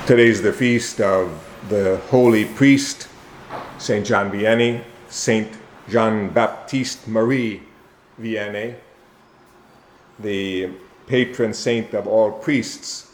Today's the feast of the holy priest, Saint John Vianney, Saint Jean-Baptiste Marie Vianney, the patron saint of all priests.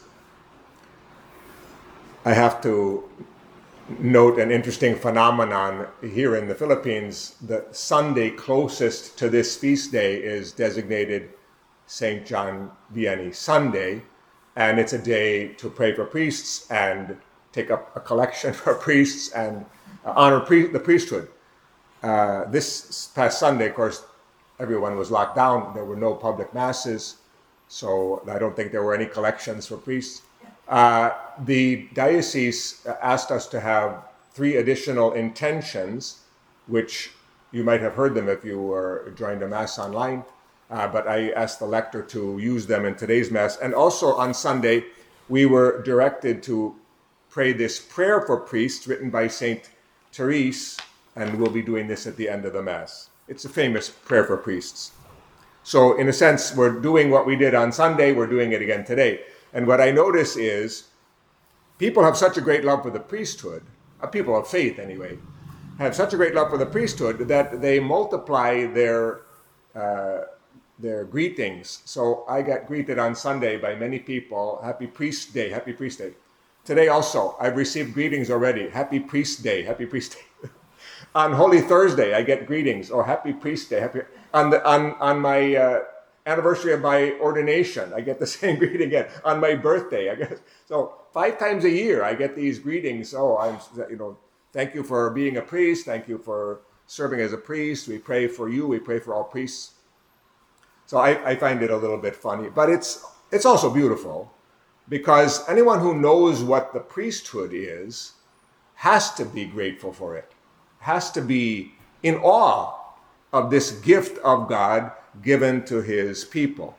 I have to note an interesting phenomenon here in the Philippines. The Sunday closest to this feast day is designated Saint John Vianney Sunday, and it's a day to pray for priests and take up a collection for priests and honor the priesthood. This past Sunday, of course, everyone was locked down. There were no public masses, so I don't think there were any collections for priests. The diocese asked us to have 3 additional intentions, which you might have heard them if you were joined a mass online. But I asked the lector to use them in today's Mass. And also on Sunday, we were directed to pray this prayer for priests written by Saint Therese, and we'll be doing this at the end of the Mass. It's a famous prayer for priests. So in a sense, we're doing what we did on Sunday, we're doing it again today. And what I notice is people have such a great love for the priesthood, people of faith anyway, have such a great love for the priesthood that they multiply their greetings. So I got greeted on Sunday by many people, Happy Priest Day, Happy Priest Day. Today also, I've received greetings already, Happy Priest Day, Happy Priest Day. On Holy Thursday, I get greetings, or Happy Priest Day. On my anniversary of my ordination, I get the same greeting again. On my birthday, I guess. So 5 times a year, I get these greetings. Thank you for being a priest. Thank you for serving as a priest. We pray for you. We pray for all priests. So I find it a little bit funny, but it's also beautiful, because anyone who knows what the priesthood is has to be grateful for it, has to be in awe of this gift of God given to his people.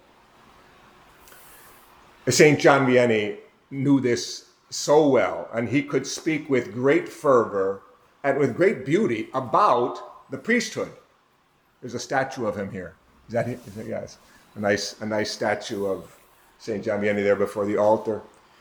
Saint John Vianney knew this so well, and he could speak with great fervor and with great beauty about the priesthood. There's a statue of him here. Is that it? Yes, a nice statue of Saint John Vianney there before the altar.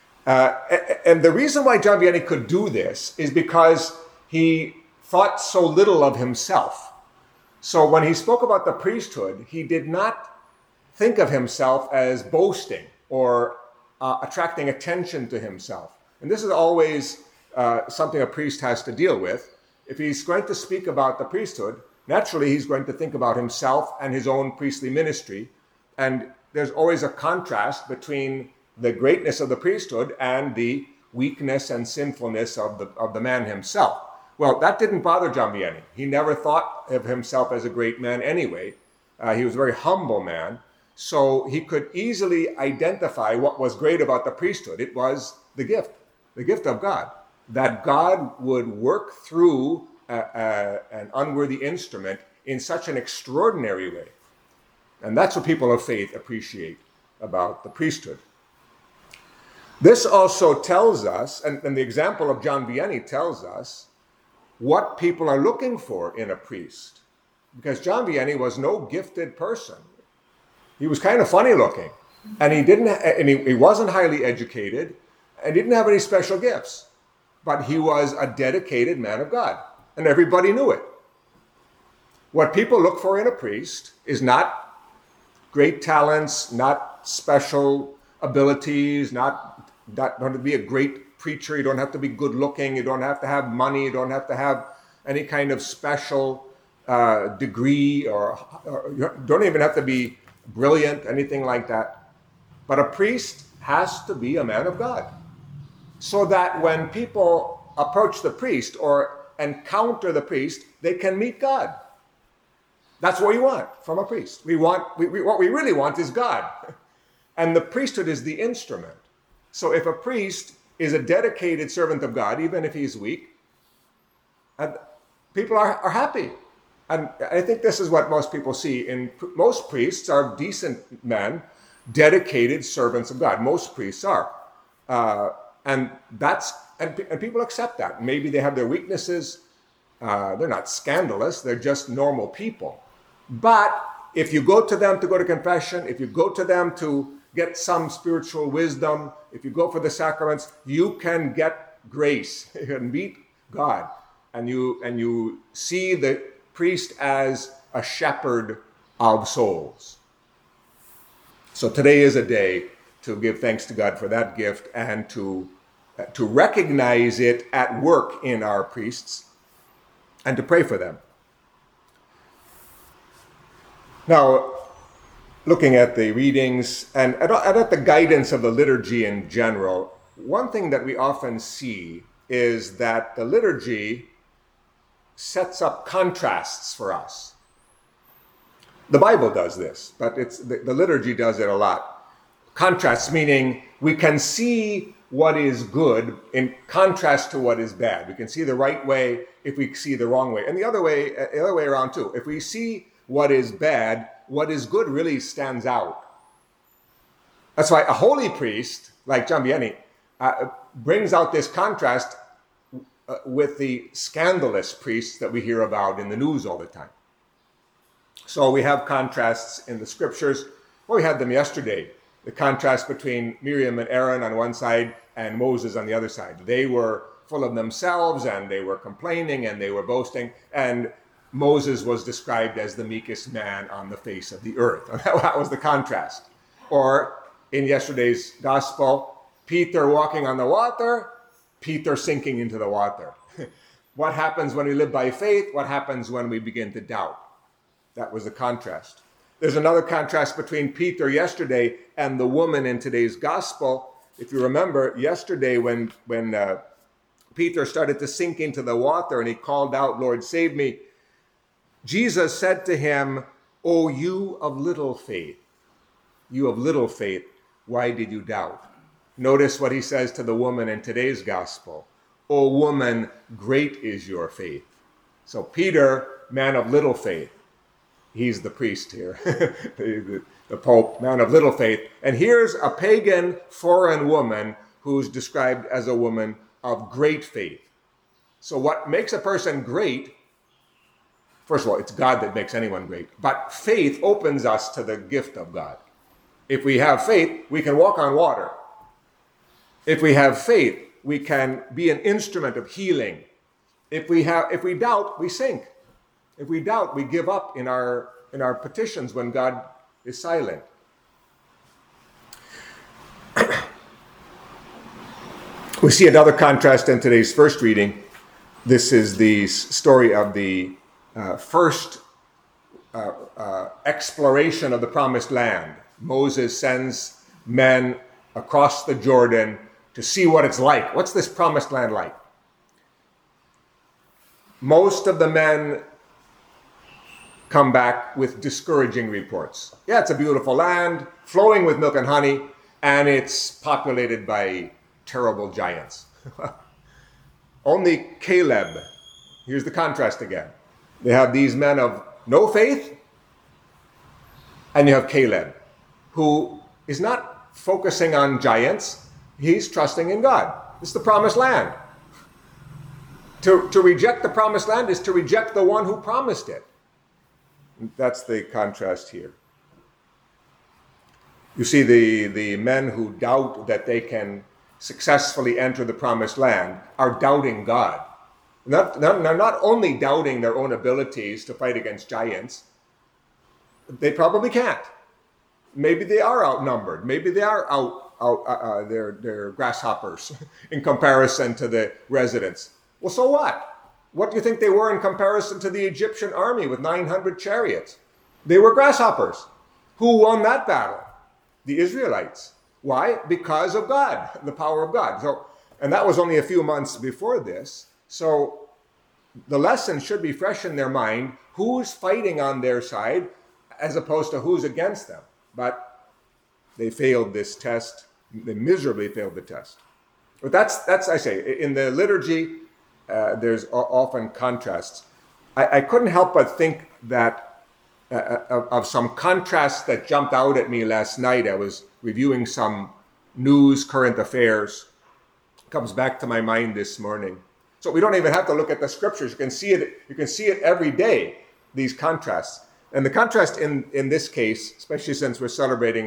And the reason why John Vianney could do this is because he thought so little of himself. So when he spoke about the priesthood, he did not think of himself as boasting or attracting attention to himself. And this is always something a priest has to deal with. If he's going to speak about the priesthood, naturally he's going to think about himself and his own priestly ministry. And there's always a contrast between the greatness of the priesthood and the weakness and sinfulness of the man himself. Well, that didn't bother John Vianney. He never thought of himself as a great man anyway. He was a very humble man. So he could easily identify what was great about the priesthood. It was the gift of God, that God would work through an unworthy instrument in such an extraordinary way. And that's what people of faith appreciate about the priesthood. This also tells us, and the example of John Vianney tells us, what people are looking for in a priest. Because John Vianney was no gifted person. He was kind of funny looking, and he wasn't highly educated, and didn't have any special gifts. But he was a dedicated man of God, and everybody knew it. What people look for in a priest is not great talents, not special abilities, not to be a great preacher. You don't have to be good looking. You don't have to have money. You don't have to have any kind of special degree, or you don't even have to be brilliant, anything like that. But a priest has to be a man of God, so that when people approach the priest or encounter the priest, they can meet God. That's what we want from a priest. What we really want is God. And the priesthood is the instrument. So if a priest is a dedicated servant of God, even if he's weak, people are happy. And I think this is what most people see. Most priests are decent men, dedicated servants of God. Most priests are. And people accept that. Maybe they have their weaknesses. They're not scandalous. They're just normal people. But if you go to them to go to confession, if you go to them to get some spiritual wisdom, if you go for the sacraments, you can get grace. You can meet God. And you see the priest as a shepherd of souls. So today is a day to give thanks to God for that gift and to recognize it at work in our priests and to pray for them. Now, looking at the readings and at the guidance of the liturgy in general, one thing that we often see is that the liturgy sets up contrasts for us. The Bible does this, but the liturgy does it a lot. Contrasts, meaning we can see what is good in contrast to what is bad. We can see the right way if we see the wrong way. And the other way around too. If we see what is bad, what is good really stands out. That's why a holy priest, like Giambieni, brings out this contrast with the scandalous priests that we hear about in the news all the time. So we have contrasts in the scriptures. Well, we had them yesterday. The contrast between Miriam and Aaron on one side and Moses on the other side. They were full of themselves and they were complaining and they were boasting. And Moses was described as the meekest man on the face of the earth. That was the contrast. Or in yesterday's gospel, Peter walking on the water, Peter sinking into the water. What happens when we live by faith? What happens when we begin to doubt? That was the contrast. There's another contrast between Peter yesterday and the woman in today's gospel. If you remember, yesterday when Peter started to sink into the water and he called out, "Lord, save me," Jesus said to him, "O you of little faith, why did you doubt?" Notice what he says to the woman in today's gospel. "O woman, great is your faith." So Peter, man of little faith. He's the priest here, the Pope, man of little faith. And here's a pagan foreign woman who's described as a woman of great faith. So what makes a person great, first of all, it's God that makes anyone great. But faith opens us to the gift of God. If we have faith, we can walk on water. If we have faith, we can be an instrument of healing. If we doubt, we sink. If we doubt, we give up in our petitions when God is silent. We see another contrast in today's first reading. This is the story of the first exploration of the promised land. Moses sends men across the Jordan to see what it's like. What's this promised land like? Most of the men come back with discouraging reports. Yeah, it's a beautiful land, flowing with milk and honey, and it's populated by terrible giants. Only Caleb, here's the contrast again. They have these men of no faith, and you have Caleb, who is not focusing on giants, he's trusting in God. It's the promised land. To reject the promised land is to reject the one who promised it. That's the contrast here. You see, the men who doubt that they can successfully enter the promised land are doubting God. They're not only doubting their own abilities to fight against giants, they probably can't. Maybe they are outnumbered. Maybe they are they're grasshoppers in comparison to the residents. Well, so what? What do you think they were in comparison to the Egyptian army with 900 chariots? They were grasshoppers. Who won that battle? The Israelites. Why? Because of God, the power of God. And that was only a few months before this. So the lesson should be fresh in their mind. Who's fighting on their side as opposed to who's against them? But they failed this test. They miserably failed the test. But that's I say, in the liturgy, there's often contrasts. I couldn't help but think that of some contrasts that jumped out at me last night. I was reviewing some news, current affairs. It comes back to my mind this morning. So we don't even have to look at the scriptures. You can see it. You can see it every day. These contrasts, and the contrast in this case, especially since we're celebrating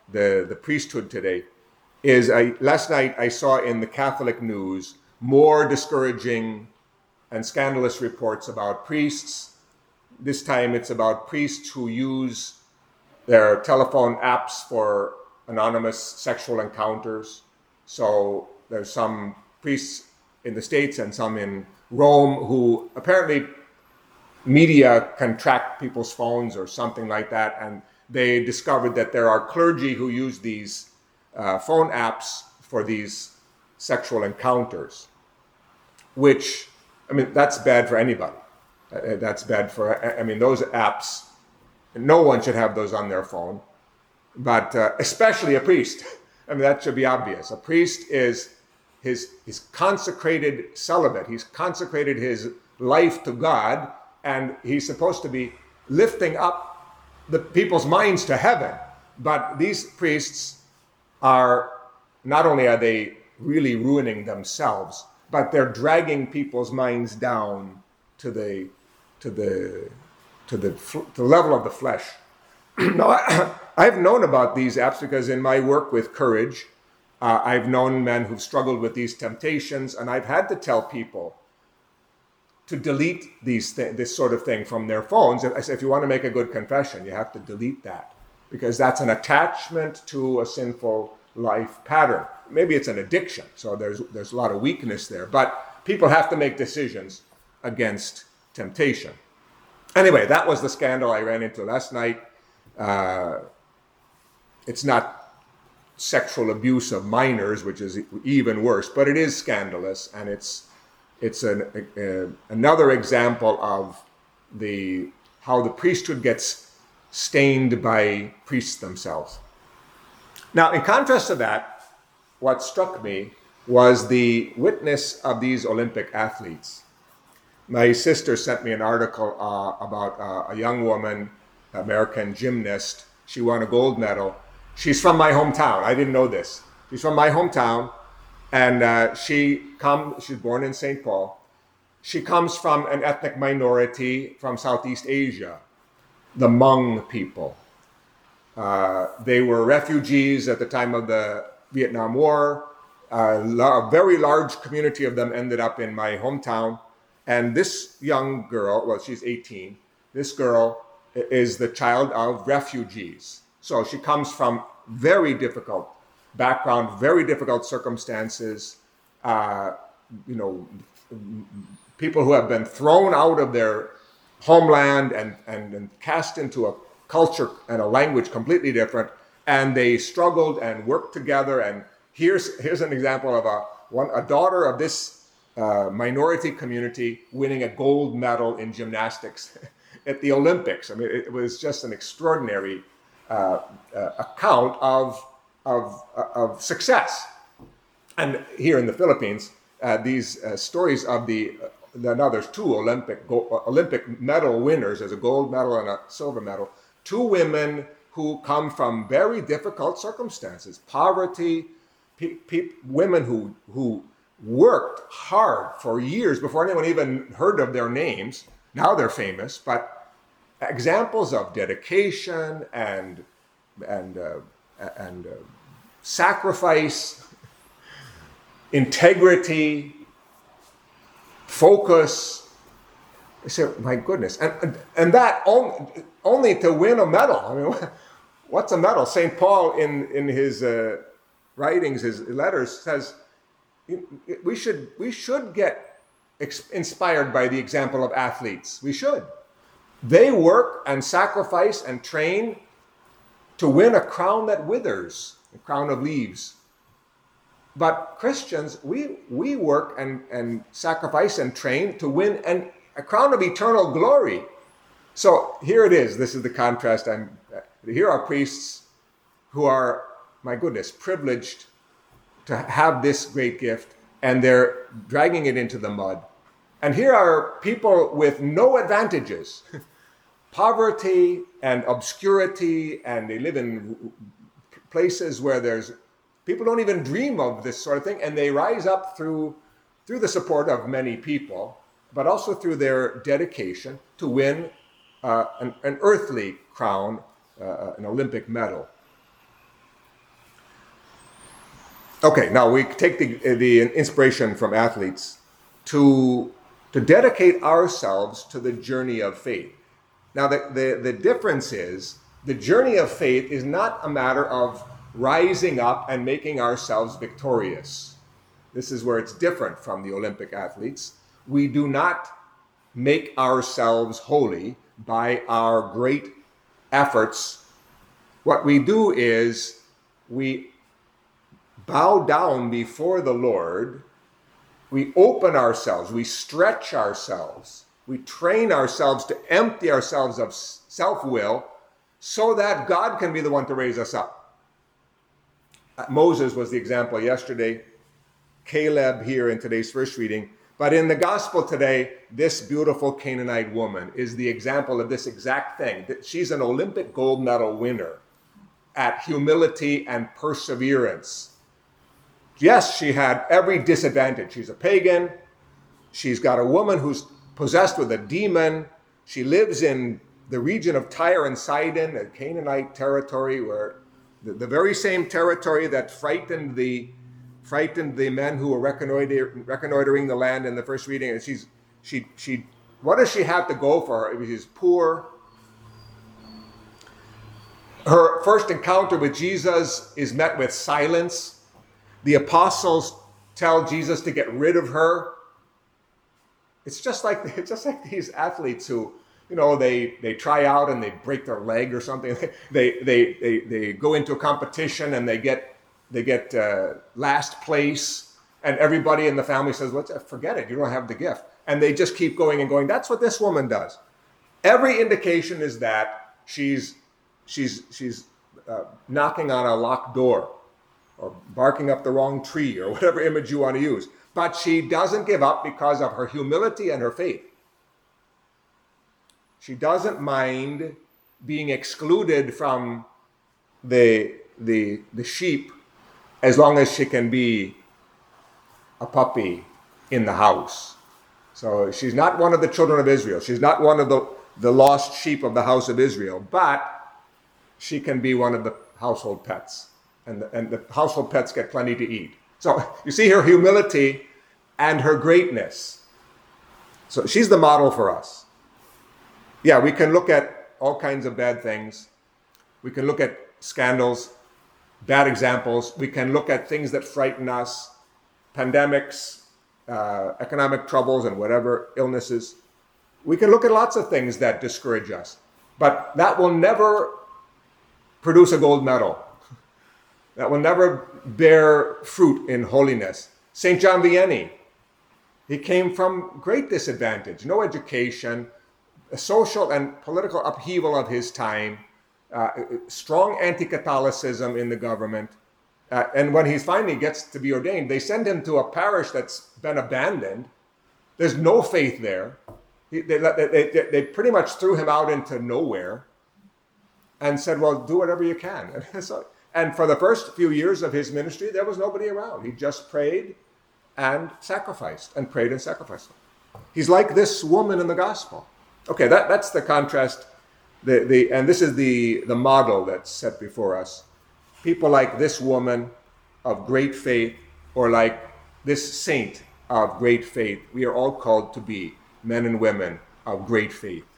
the priesthood today is last night I saw in the Catholic news more discouraging and scandalous reports about priests. This time it's about priests who use their telephone apps for anonymous sexual encounters. So there's some priests in the States and some in Rome who apparently media can track people's phones or something like that, and they discovered that there are clergy who use these phone apps for these sexual encounters, which, I mean, that's bad for anybody. That's bad for, I mean, those apps, no one should have those on their phone, but especially a priest. I mean, that should be obvious. A priest is his consecrated celibate. He's consecrated his life to God, and he's supposed to be lifting up the people's minds to heaven. But these priests are, not only are they really ruining themselves, but they're dragging people's minds down to the level of the flesh. Now, I've known about these apps because in my work with Courage, I've known men who've struggled with these temptations, and I've had to tell people to delete this sort of thing from their phones. I say, if you want to make a good confession, you have to delete that, because that's an attachment to a sinful life pattern. Maybe it's an addiction, so there's a lot of weakness there. But people have to make decisions against temptation. Anyway, that was the scandal I ran into last night. It's not sexual abuse of minors, which is even worse, but it is scandalous, and it's another example of how the priesthood gets stained by priests themselves. Now, in contrast to that, what struck me was the witness of these Olympic athletes. My sister sent me an article about a young woman, American gymnast. She won a gold medal. She's from my hometown. I didn't know this. She's from my hometown. And she's born in St. Paul. She comes from an ethnic minority from Southeast Asia, the Hmong people. They were refugees at the time of the Vietnam War. A very large community of them ended up in my hometown. And this young girl, well, she's 18. This girl is the child of refugees. So she comes from very difficult background, very difficult circumstances, people who have been thrown out of their homeland and cast into a culture and a language completely different, and they struggled and worked together. And here's an example of a daughter of this minority community winning a gold medal in gymnastics at the Olympics. I mean, it was just an extraordinary account of success. And here in the Philippines, these stories of now there's two Olympic medal winners. There's a gold medal and a silver medal. Two women who come from very difficult circumstances, poverty, women who worked hard for years before anyone even heard of their names. Now they're famous, but examples of dedication and sacrifice, integrity, focus. I say, my goodness, and that only to win a medal. I mean, what's a medal? St. Paul in his writings, his letters, says we should get inspired by the example of athletes. We should. They work and sacrifice and train to win a crown that withers, a crown of leaves. But Christians, we work and sacrifice and train to win a crown of eternal glory. So here it is. This is the contrast. Here are priests who are, my goodness, privileged to have this great gift, and they're dragging it into the mud. And here are people with no advantages, poverty and obscurity, and they live in places where people don't even dream of this sort of thing, and they rise up through the support of many people, but also through their dedication to win an earthly crown, an Olympic medal. Okay, now we take the inspiration from athletes to dedicate ourselves to the journey of faith. Now, the difference is the journey of faith is not a matter of rising up and making ourselves victorious. This is where it's different from the Olympic athletes. We do not make ourselves holy by our great efforts. What we do is we bow down before the Lord, we open ourselves, we stretch ourselves, we train ourselves to empty ourselves of self-will so that God can be the one to raise us up. Moses was the example yesterday, Caleb here in today's first reading, but in the gospel today, this beautiful Canaanite woman is the example of this exact thing. She's an Olympic gold medal winner at humility and perseverance. Yes, she had every disadvantage. She's a pagan. She's got a woman who's possessed with a demon. She lives in the region of Tyre and Sidon, a Canaanite territory, where the very same territory that frightened the men who were reconnoitering the land in the first reading. And she what does she have to go for her? She's poor. Her first encounter with Jesus is met with silence. The apostles tell Jesus to get rid of her. It's just like these athletes who, they try out and they break their leg or something. They go into a competition and they get last place, and everybody in the family says, "Let's forget it. You don't have the gift," and they just keep going and going. That's what this woman does. Every indication is that she's knocking on a locked door, or barking up the wrong tree, or whatever image you want to use. But she doesn't give up because of her humility and her faith. She doesn't mind being excluded from the sheep as long as she can be a puppy in the house. So she's not one of the children of Israel. She's not one of the lost sheep of the house of Israel, but she can be one of the household pets. And the household pets get plenty to eat. So you see her humility and her greatness. So she's the model for us. Yeah, we can look at all kinds of bad things. We can look at scandals, bad examples. We can look at things that frighten us, pandemics, economic troubles, and whatever illnesses. We can look at lots of things that discourage us. But that will never produce a gold medal. That will never bear fruit in holiness. St. John Vianney, he came from great disadvantage, no education, a social and political upheaval of his time, strong anti-Catholicism in the government. And when he finally gets to be ordained, they send him to a parish that's been abandoned. There's no faith there. They pretty much threw him out into nowhere and said, well, do whatever you can. And for the first few years of his ministry, there was nobody around. He just prayed and sacrificed, and prayed and sacrificed. He's like this woman in the gospel. Okay, that's the contrast. And this is the model that's set before us. People like this woman of great faith, or like this saint of great faith. We are all called to be men and women of great faith.